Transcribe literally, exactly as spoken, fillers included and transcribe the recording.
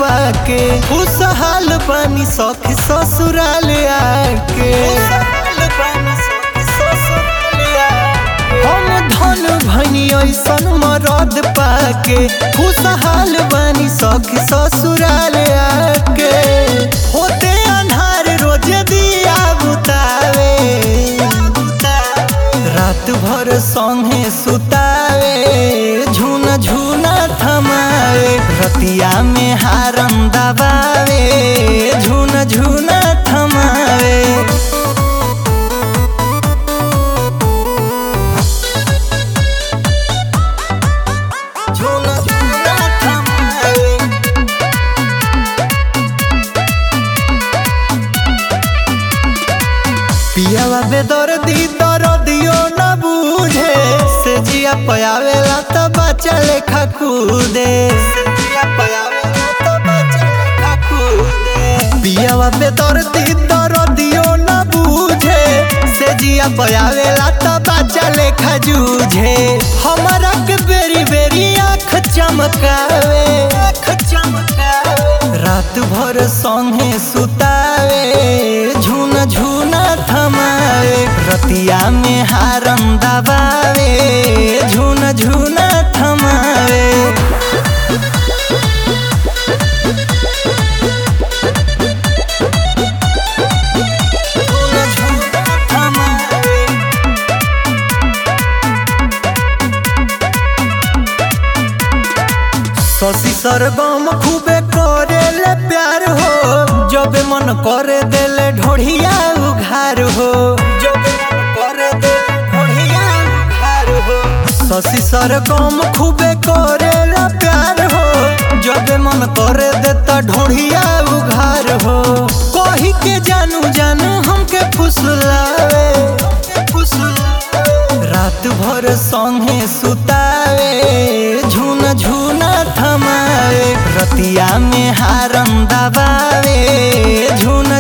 पाके खुशहाल बानी सखी ससुराल आके। हम धन भनी ऐसन मरद पाके खुशहाल बानी सखी ससुराल आके। होते अन्हार रोज दिया बुतावे रात भर संगे सुतावे झूना झूना थमावे रतिया में हारम दबावे झूना झूना थमावे। झूना झूना थमावे पियावा बेदर्दी दर्दियो न बुझे से जिया पयावेला त बच्चा लेखा कूदे। पियावा बेदर्दी दर्दियो न बुझे से जिया पयावेला त बच्चा लेखा जूझे। हमारा के बेरी बेरी आँख चमकावे रात भर संगे सुतावे झूना झूना थमावे रतिया में हारम दबावे झूना झूना थमावे। झूना झूना थमावे शशि सरगम खूबे करेले प्यार हो जब मन करे देले ढोढ़िया उघार हो। जब मन करे देले ढोढ़िया उघार हो शशि सरगम खूबे करेला प्यार हो जब मन करे देता ढोढ़िया उघार हो। कही के जानू जानू हमके फुसलावे रात भर संगे सुतावे झूना झूना थमावे रतिया में हारम दबावे झूना